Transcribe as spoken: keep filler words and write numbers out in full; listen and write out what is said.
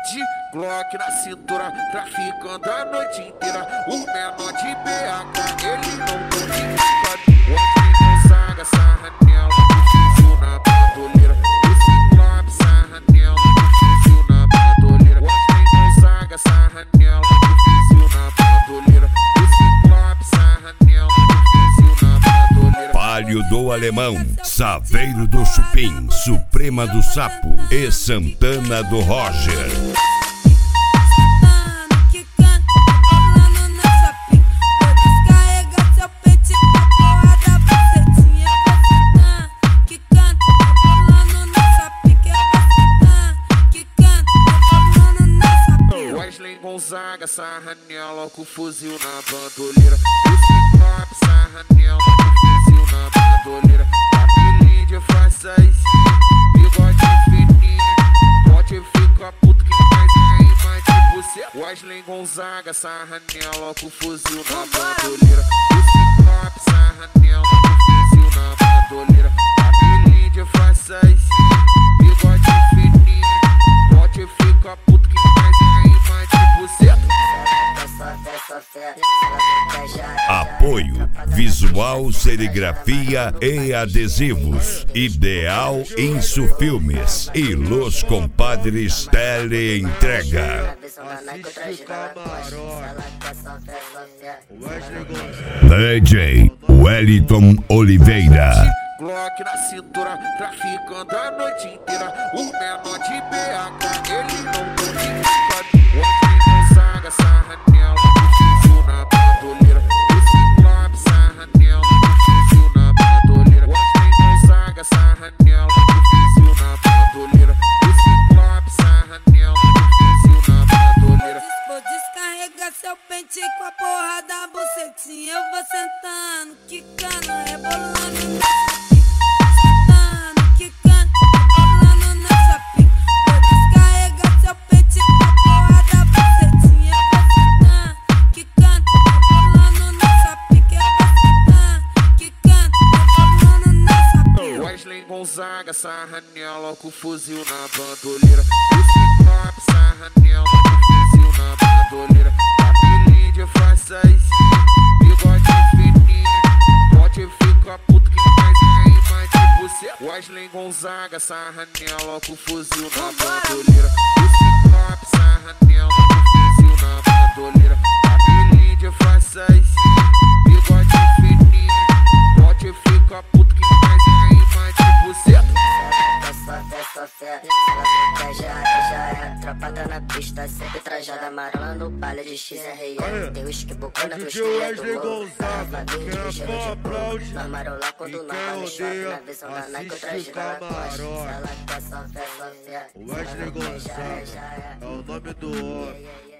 De Glock na cintura, traficando a noite inteira. O menor de B H, ele não conta. Hoje Gonzaga, sarra nela, fuzil na bandoleira. Esse Glock, sarra nela, fuzil na bandoleira. Hoje Gonzaga, sarra nela, fuzil na bandoleira. Esse Glock, sarra nela, fuzil na bandoleira. Palio do Alemão, Saveiro do Chupim, Suprema do Sapo e Santana do Roger. Gonzaga, sarra nela com fuzil na bandoleira. Esse Glock, sarra nela com fuzil na bandoleira. Cabelinho de façazinha, bigode fininho. Pode ficar puto que mais é mais de buceta. Wesley Gonzaga, sarra nela com fuzil na bandoleira. Esse Glock, sarra nela com fuzil na bandoleira. Cabelinho de façazinha, bigode fininho. Pode ficar puto que mais é mais de buceta. Apoio Visual, Serigrafia e Adesivos Ideal Insufilmes e Los Compadres Teleentrega. D J Wellington Oliveira. Glock na cintura, traficando a noite inteira. O menor de B H, ele não conta. Hoje Gonzaga, sarra nela, fuzil na bandoleira. Esse Glock, sarra nela, fuzil na bandoleira. Hoje Gonzaga, sarra nela, fuzil na bandoleira. Esse Glock, sarra nela, fuzil na bandoleira. Vou descarregar seu pente com a porra da bucetinha. Eu vou sentando, quicando, rebolando. Gonzaga, sarra nela com fuzil na bandoleira. Esse Glock, sarra nela com fuzil na bandoleira. Cabelinho de façazinha, bigode fininho. Pode ficar puto que mais é mais de buceta. Wesley Gonzaga, sarra nela com fuzil na bandoleira. Esse Glock, sarra nela com fuzil na bandoleira. Cabelinho de façazinha, bigode fininho. Pode ficar puto que mais é mais de buceta. Tropada na pista, sempre trajada amarela no baile de X R M. Tem uísque bocana no estilo do morro. Flavinho de cheiro de bolo. Na marola quando nada me choque. Na visão da Nike eu traje na lacoste. Ela quer só fé, só fé. Wesley Gonzaga é o nome do homem.